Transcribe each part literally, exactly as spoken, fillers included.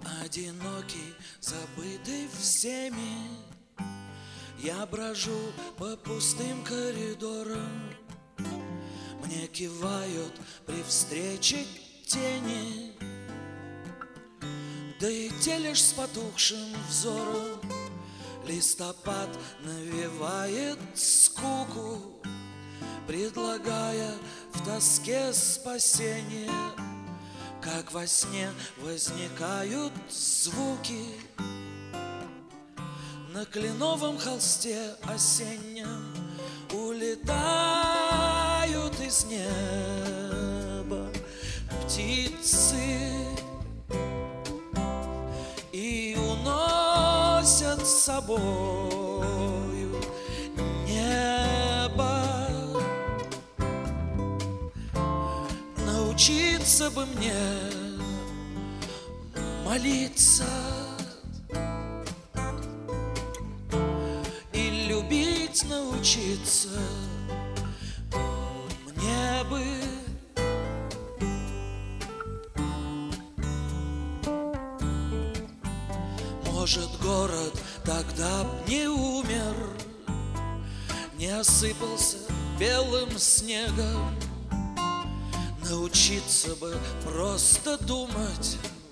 Одинокий, забытый всеми, я брожу по пустым коридорам. Мне кивают при встрече тени, да и те лишь с потухшим взором. Листопад навевает скуку, предлагая в тоске спасение. Как во сне возникают звуки на кленовом холсте осеннем. Улетают из неба птицы и уносят с собою небо. Научиться бы мне молиться и любить научиться мне бы. Может, город тогда б не умер, не осыпался белым снегом. Научиться бы просто думать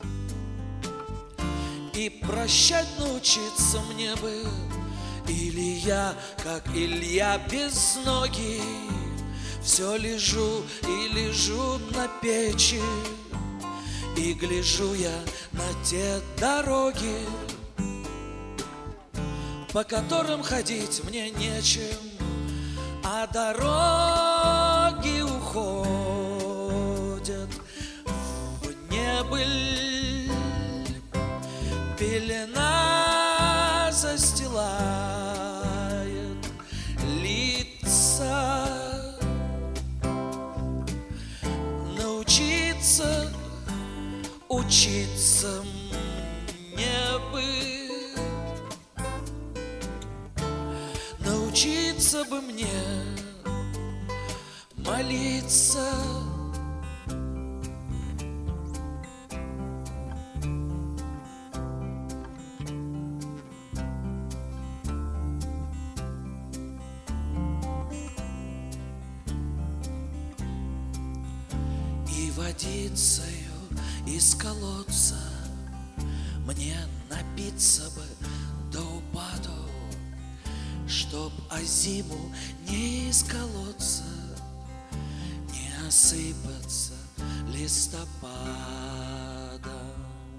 и прощать научиться мне бы. Или я, как Илья безногий, все лежу и лежу на печи, и гляжу я на те дороги, по которым ходить мне нечем, а дороги уходят в небыль. Пелена застилает лица. Научиться учиться мне бы, научиться бы мне молиться. И водицею из колодца мне напиться бы до упаду, чтоб о зиму не исколоться, не осыпаться листопадом.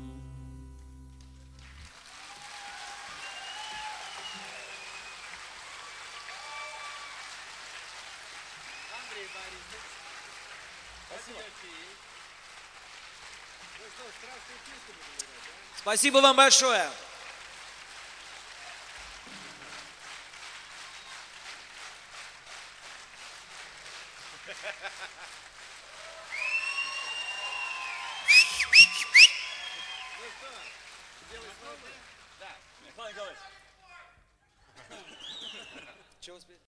Андрей Борисович, спасибо. Ну что, страшную песню будем играть, а? Спасибо вам большое. Ну что, делай снова? Да, Михаил Николаевич. Чего успеть?